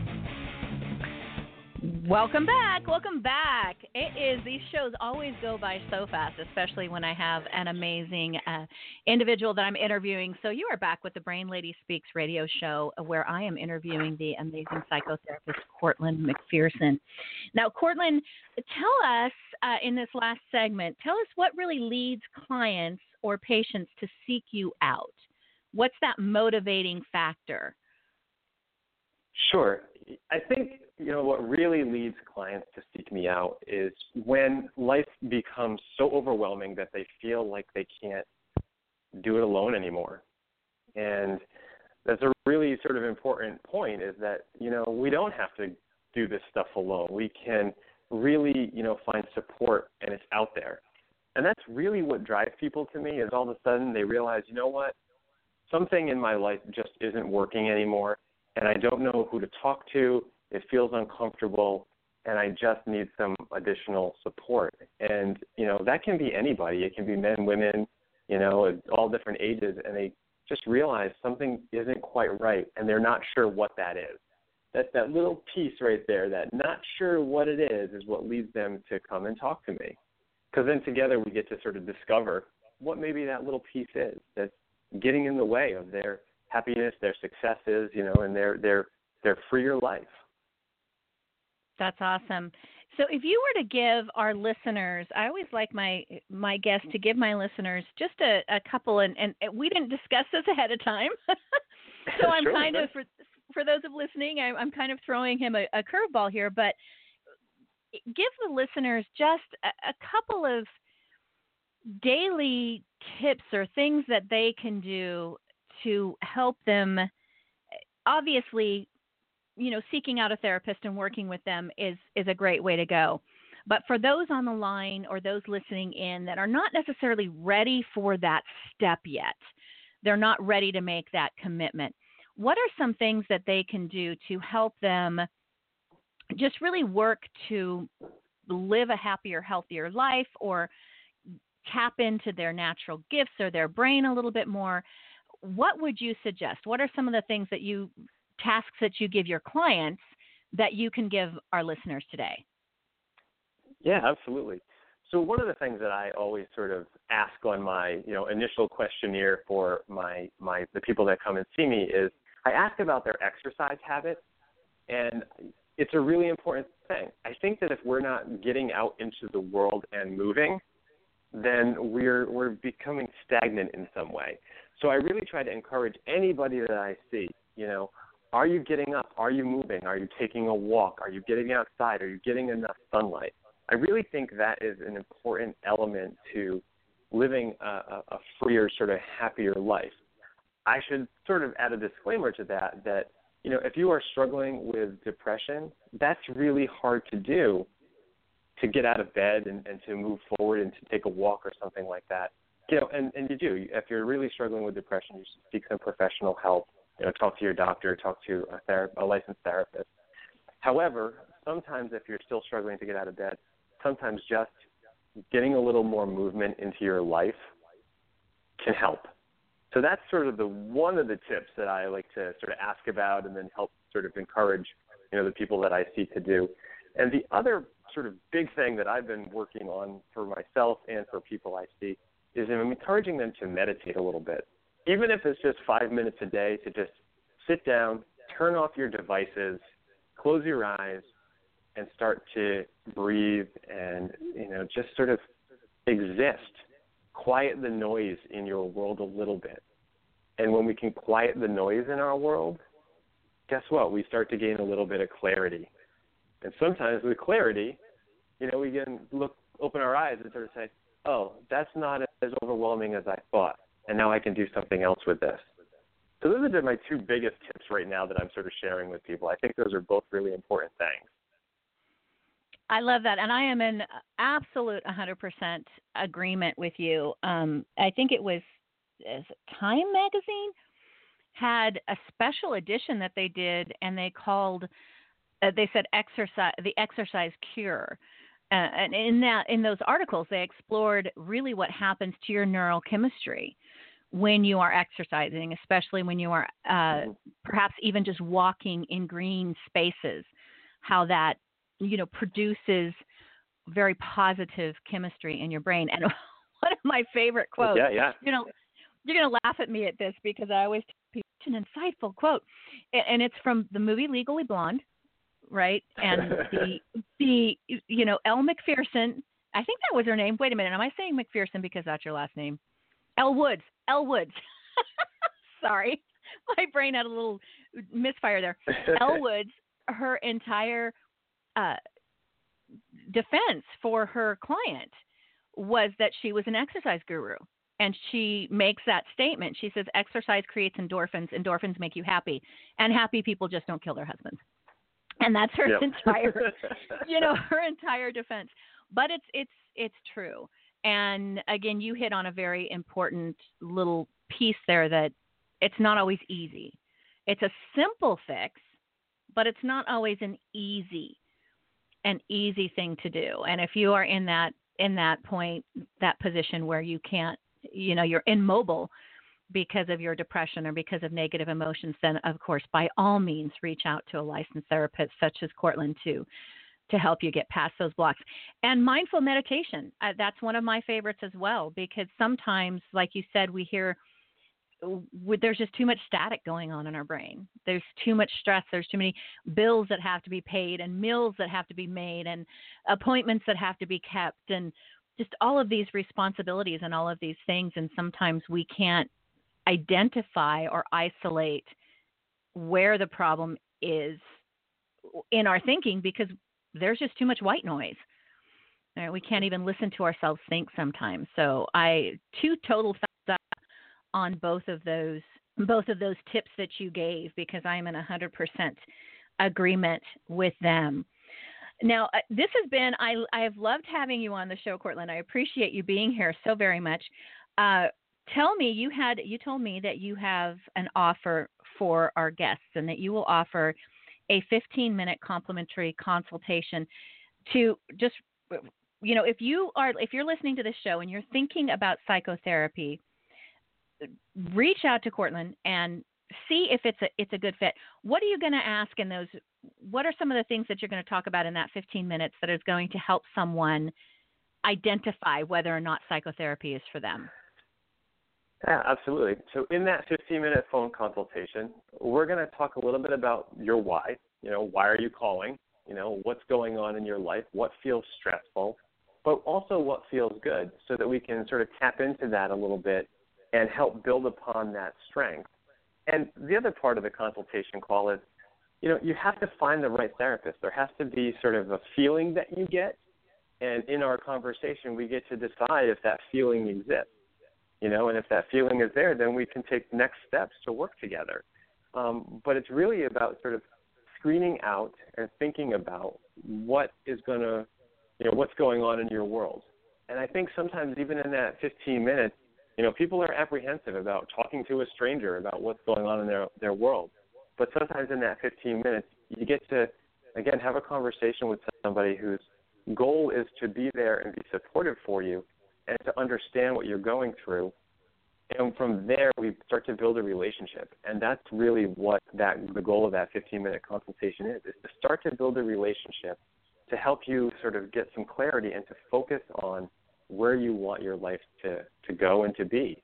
Welcome back. Welcome back. These shows always go by so fast, especially when I have an amazing individual that I'm interviewing. So you are back with the Brain Lady Speaks radio show, where I am interviewing the amazing psychotherapist, Courtland McPherson. Now, Courtland, tell us in this last segment, tell us what really leads clients or patients to seek you out. What's that motivating factor? Sure. I think, what really leads clients to seek me out is when life becomes so overwhelming that they feel like they can't do it alone anymore. And that's a really sort of important point, is that, we don't have to do this stuff alone. We can really, find support, and it's out there. And that's really what drives people to me, is all of a sudden they realize, something in my life just isn't working anymore, and I don't know who to talk to. It feels uncomfortable, and I just need some additional support. And, that can be anybody. It can be men, women, at all different ages, and they just realize something isn't quite right, and they're not sure what that is. That little piece right there, that not sure what it is what leads them to come and talk to me. Because then together we get to sort of discover what maybe that little piece is that's getting in the way of their happiness, their successes, and their freer life. That's awesome. So if you were to give our listeners, I always like my guests to give my listeners just a couple, and we didn't discuss this ahead of time. So I'm sure, kind of, for those of listening, I'm kind of throwing him a curveball here, but give the listeners just a couple of daily tips or things that they can do to help them. Obviously, seeking out a therapist and working with them is a great way to go. But for those on the line or those listening in that are not necessarily ready for that step yet, they're not ready to make that commitment, what are some things that they can do to help them just really work to live a happier, healthier life, or tap into their natural gifts or their brain a little bit more? What would you suggest? What are some of the things tasks that you give your clients that you can give our listeners today? Yeah, absolutely. So one of the things that I always sort of ask on my, initial questionnaire for the people that come and see me is I ask about their exercise habits, and it's a really important thing. I think that if we're not getting out into the world and moving, then we're becoming stagnant in some way. So I really try to encourage anybody that I see, are you getting up? Are you moving? Are you taking a walk? Are you getting outside? Are you getting enough sunlight? I really think that is an important element to living a freer, sort of happier life. I should sort of add a disclaimer to that, if you are struggling with depression, that's really hard to do, to get out of bed and to move forward and to take a walk or something like that. And you do. If you're really struggling with depression, you should seek some professional help. Talk to your doctor, talk to a licensed therapist. However, sometimes if you're still struggling to get out of bed, sometimes just getting a little more movement into your life can help. So that's sort of one of the tips that I like to sort of ask about and then help sort of encourage, the people that I see to do. And the other sort of big thing that I've been working on for myself and for people I see is I'm encouraging them to meditate a little bit. Even if it's just 5 minutes a day, to just sit down, turn off your devices, close your eyes, and start to breathe and, just sort of exist. Quiet the noise in your world a little bit. And when we can quiet the noise in our world, guess what? We start to gain a little bit of clarity. And sometimes with clarity, we can open our eyes and sort of say, oh, that's not as overwhelming as I thought, and now I can do something else with this. So those are my two biggest tips right now that I'm sort of sharing with people. I think those are both really important things. I love that, and I am in absolute 100% agreement with you. I think it was Time Magazine had a special edition that they did, and they called, they said the exercise cure. And in those articles, they explored really what happens to your neurochemistry when you are exercising, especially when you are perhaps even just walking in green spaces, how that produces very positive chemistry in your brain. And one of my favorite quotes, you're going to laugh at me at this because I always tell people it's an insightful quote, and it's from the movie Legally Blonde, right? And the Elle Macpherson, I think that was her name. Wait a minute, am I saying McPherson because that's your last name? Elle Woods. Sorry, my brain had a little misfire there. Elle Woods, her entire defense for her client was that she was an exercise guru. And she makes that statement. She says, exercise creates endorphins. Endorphins make you happy. And happy people just don't kill their husbands. And that's her entire, her entire defense. But it's true. And again, you hit on a very important little piece there that it's not always easy. It's a simple fix, but it's not always an easy thing to do. And if you are in that point, that position where you can't, you're immobile because of your depression or because of negative emotions, then of course, by all means, reach out to a licensed therapist such as Courtland to help you get past those blocks. And mindful meditation, that's one of my favorites as well, because sometimes, like you said, we hear there's just too much static going on in our brain. There's too much stress. There's too many bills that have to be paid and meals that have to be made and appointments that have to be kept and just all of these responsibilities and all of these things. And sometimes we can't identify or isolate where the problem is in our thinking because there's just too much white noise. All right, we can't even listen to ourselves think sometimes. So two total thumbs up on both of those tips that you gave, because I'm in 100% agreement with them. Now, this has been, I have loved having you on the show, Courtland. I appreciate you being here so very much. Tell me, you told me that you have an offer for our guests and that you will offer a 15-minute complimentary consultation to just, if you're listening to this show and you're thinking about psychotherapy, reach out to Courtland and see if it's a good fit. What are you going to ask in those? What are some of the things that you're going to talk about in that 15 minutes that is going to help someone identify whether or not psychotherapy is for them? Yeah, absolutely. So in that 15-minute phone consultation, we're going to talk a little bit about your why. Why are you calling? What's going on in your life? What feels stressful? But also what feels good, so that we can sort of tap into that a little bit and help build upon that strength. And the other part of the consultation call is, you have to find the right therapist. There has to be sort of a feeling that you get, and in our conversation, we get to decide if that feeling exists. And if that feeling is there, then we can take next steps to work together. But it's really about sort of screening out and thinking about what is going to, what's going on in your world. And I think sometimes even in that 15 minutes, people are apprehensive about talking to a stranger about what's going on in their world. But sometimes in that 15 minutes, you get to, again, have a conversation with somebody whose goal is to be there and be supportive for you and to understand what you're going through. And from there, we start to build a relationship. And that's really what the goal of that 15-minute consultation is to start to build a relationship to help you sort of get some clarity and to focus on where you want your life to go and to be.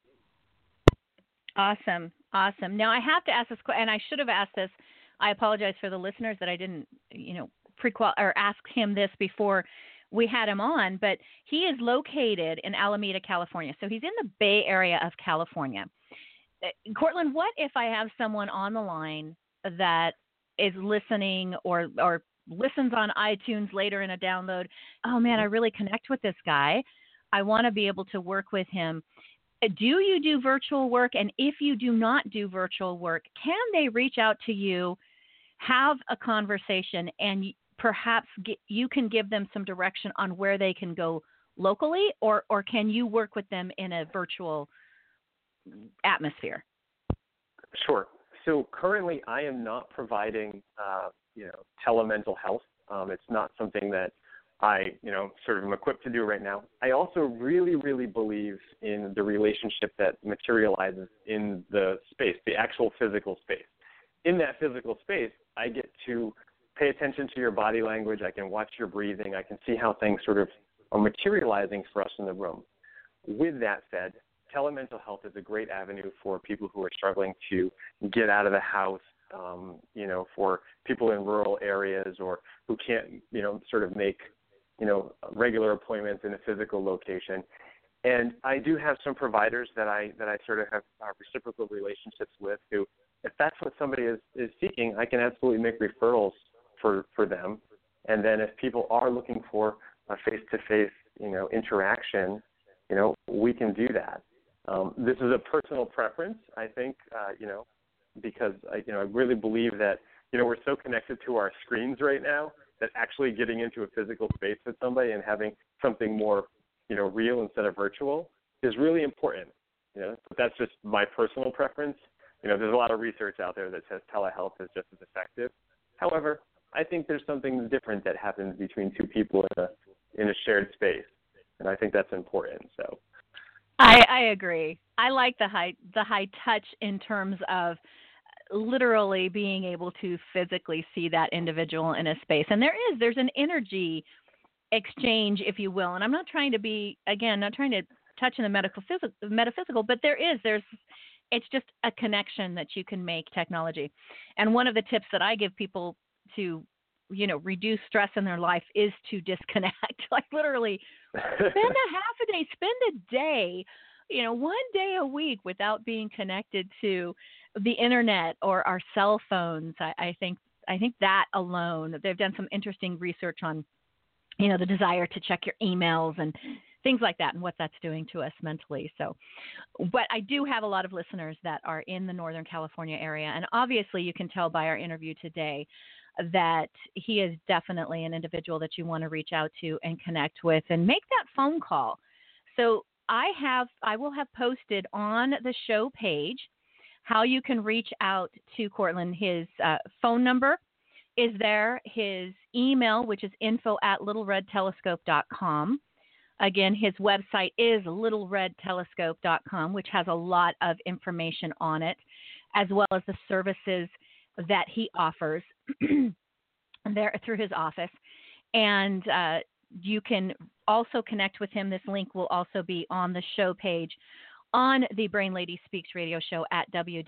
Awesome. Now, I have to ask this, and I should have asked this. I apologize for the listeners that I didn't, ask him this before we had him on, but he is located in Alameda, California. So he's in the Bay Area of California. Courtland, what if I have someone on the line that is listening or listens on iTunes later in a download? Oh, man, I really connect with this guy. I want to be able to work with him. Do you do virtual work? And if you do not do virtual work, can they reach out to you, have a conversation, and perhaps you can give them some direction on where they can go locally, or can you work with them in a virtual atmosphere? Sure. So currently I am not providing, telemental health. It's not something that I, sort of am equipped to do right now. I also really, really believe in the relationship that materializes in the space, the actual physical space. In that physical space, I get to pay attention to your body language. I can watch your breathing. I can see how things sort of are materializing for us in the room. With that said, telemental health is a great avenue for people who are struggling to get out of the house, for people in rural areas or who can't, sort of make, regular appointments in a physical location. And I do have some providers that I sort of have reciprocal relationships with who, if that's what somebody is seeking, I can absolutely make referrals for them. And then if people are looking for a face-to-face, interaction, we can do that. This is a personal preference, I think, because I really believe that, we're so connected to our screens right now that actually getting into a physical space with somebody and having something more, real instead of virtual is really important. But that's just my personal preference. There's a lot of research out there that says telehealth is just as effective. However, I think there's something different that happens between two people in a shared space, and I think that's important. So, I agree. I like the high touch in terms of literally being able to physically see that individual in a space, and there's an energy exchange, if you will. And I'm not trying to touch in the metaphysical, but it's just a connection that you can make technology. And one of the tips that I give people to, reduce stress in their life is to disconnect. Like literally spend a day, 1 day a week without being connected to the internet or our cell phones. I think that alone, they've done some interesting research on, the desire to check your emails and things like that and what that's doing to us mentally. So, but I do have a lot of listeners that are in the Northern California area. And obviously you can tell by our interview today that he is definitely an individual that you want to reach out to and connect with and make that phone call. So I will have posted on the show page how you can reach out to Courtland. His phone number is there, his email, which is info@littleredtelescope.com. Again, his website is littleredtelescope.com, which has a lot of information on it, as well as the services that he offers there through his office. And you can also connect with him, this link will also be on the show page on the Brain Lady Speaks radio show at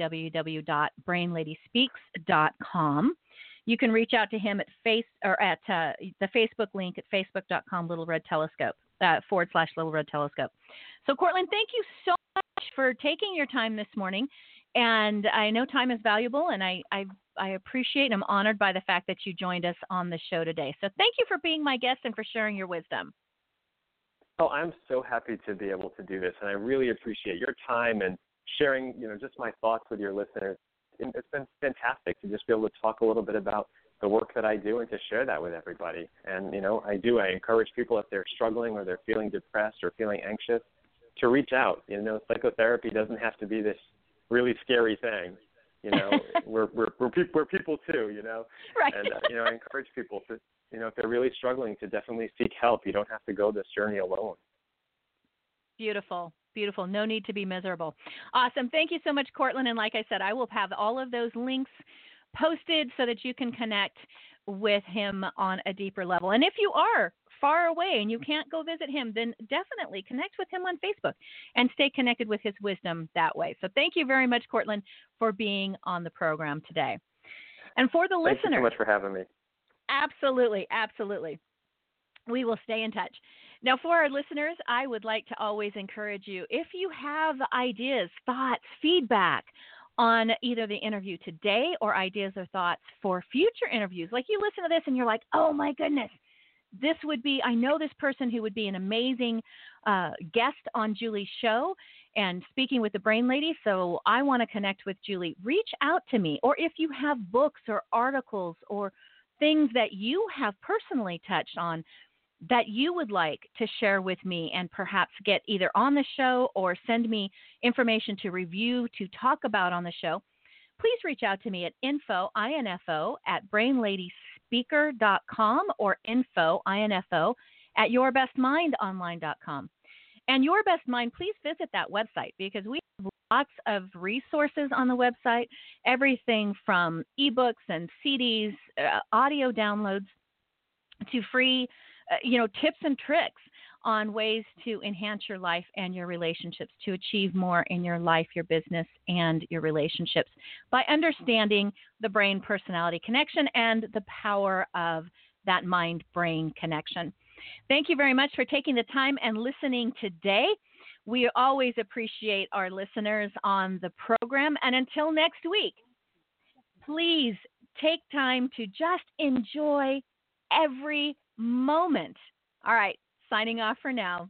www.brainladyspeaks.com. You can reach out to him at the Facebook link at facebook.com Little Red Telescope / Little Red Telescope. So, Courtland, thank you so much for taking your time this morning. And I know time is valuable, and I appreciate and I'm honored by the fact that you joined us on the show today. So thank you for being my guest and for sharing your wisdom. Oh, I'm so happy to be able to do this, and I really appreciate your time and sharing, just my thoughts with your listeners. It's been fantastic to just be able to talk a little bit about the work that I do and to share that with everybody. And, I encourage people, if they're struggling or they're feeling depressed or feeling anxious, to reach out. Psychotherapy doesn't have to be this really scary thing. We're people too, Right. And, I encourage people to, if they're really struggling, to definitely seek help. You don't have to go this journey alone. Beautiful. Beautiful. No need to be miserable. Awesome. Thank you so much, Courtland. And like I said, I will have all of those links posted so that you can connect with him on a deeper level. And if you are far away and you can't go visit him, then definitely connect with him on Facebook and stay connected with his wisdom that way. So thank you very much, Courtland, for being on the program today. And for the listeners. Thank you so much for having me. Absolutely. Absolutely. We will stay in touch. Now, for our listeners, I would like to always encourage you, if you have ideas, thoughts, feedback on either the interview today or ideas or thoughts for future interviews, like you listen to this and you're like, oh my goodness, I know this person who would be an amazing guest on Julie's show and speaking with the Brain Lady, so I want to connect with Julie. Reach out to me. Or if you have books or articles or things that you have personally touched on that you would like to share with me and perhaps get either on the show or send me information to review, to talk about on the show, please reach out to me at info at brainladyspeaker.com or info at yourbestmindonline.com. And Your Best Mind, please visit that website because we have lots of resources on the website, everything from ebooks and CDs, audio downloads, to free tips and tricks on ways to enhance your life and your relationships, to achieve more in your life, your business, and your relationships by understanding the brain-personality connection and the power of that mind-brain connection. Thank you very much for taking the time and listening today. We always appreciate our listeners on the program. And until next week, please take time to just enjoy every moment. All right, signing off for now.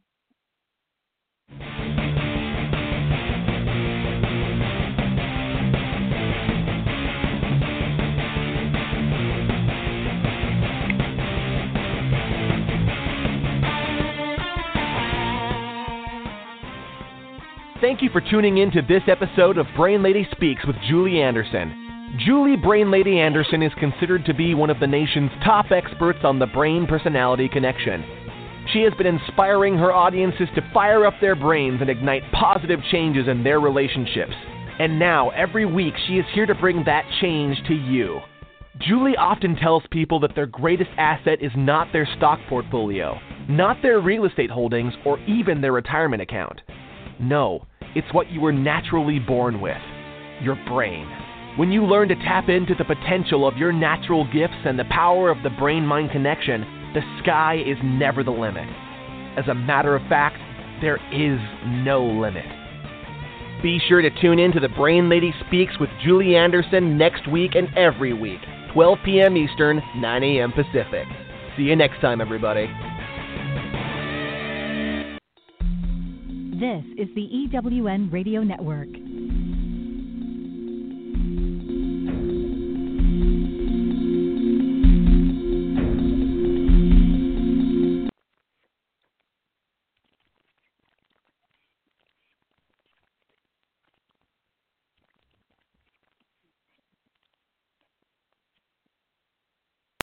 Thank you for tuning in to this episode of Brain Lady Speaks with Julie Anderson. Julie Brain Lady Anderson is considered to be one of the nation's top experts on the brain-personality connection. She has been inspiring her audiences to fire up their brains and ignite positive changes in their relationships. And now, every week, she is here to bring that change to you. Julie often tells people that their greatest asset is not their stock portfolio, not their real estate holdings, or even their retirement account. No, it's what you were naturally born with, your brain. When you learn to tap into the potential of your natural gifts and the power of the brain-mind connection, the sky is never the limit. As a matter of fact, there is no limit. Be sure to tune in to the Brain Lady Speaks with Julie Anderson next week and every week, 12 p.m. Eastern, 9 a.m. Pacific. See you next time, everybody. This is the EWN Radio Network.